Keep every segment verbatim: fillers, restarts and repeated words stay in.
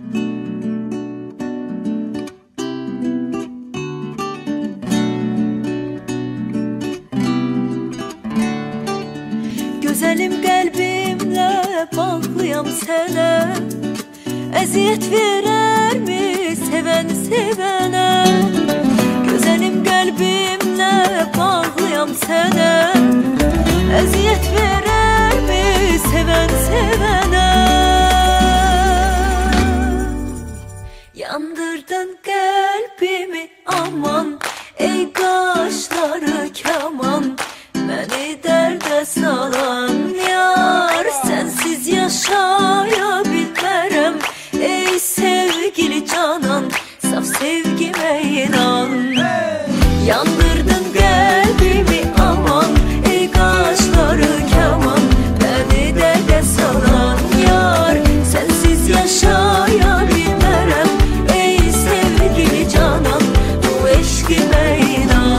Güzelim qəlbimlə bağlıyam sənə, əziyyət verərmi sevəni sevənə? Güzelim qəlbimlə bağlıyam sənə, əziyyət verərmi sevəni sevənə? Yandırdın qəlbimi aman, ey qaşları kaman, məni dərdə salan yar. Sensiz yaşaya bilmərəm ey sevgili canan, saf sevgime inan. Yandırdın qəlbimi aman, ey qaşları kaman, məni dərdə salan yar. Sensiz yaşaya bilmərəm ey sevgili canan, bu eşqime inan.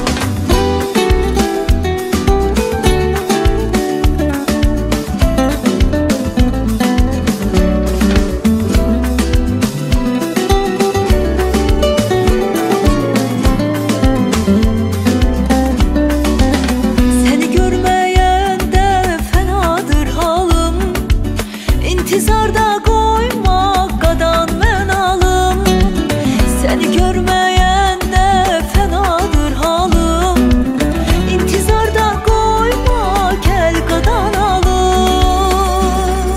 İntizarda qoyma qadan mən alım, səni görməyəndə fənadır halım. İntizarda qoyma gəl qadan alım.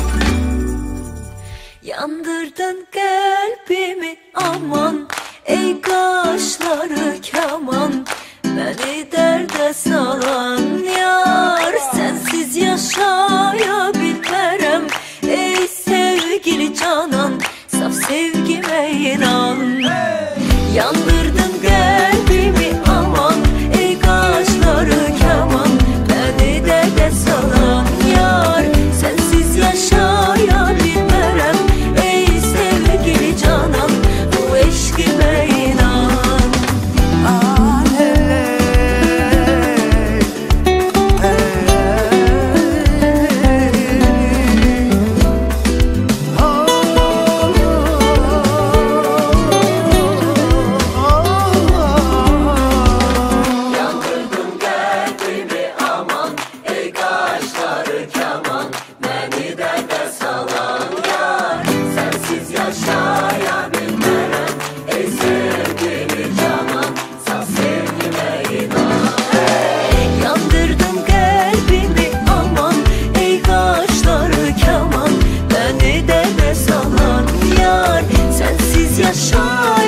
Yandırdın qəlbimi aman, ey qaşları kaman, məni dərdə salan yar. Sensiz yaşaya bilmərəm ey sevgili canan, saf sevgime inan. Yandırdın qəlbimi aman, ey qaşları kaman, məni dərdə salan yar. Sensiz yaşaya bilmərəm ey sevgili canan, bu eşqime inan. Yaşa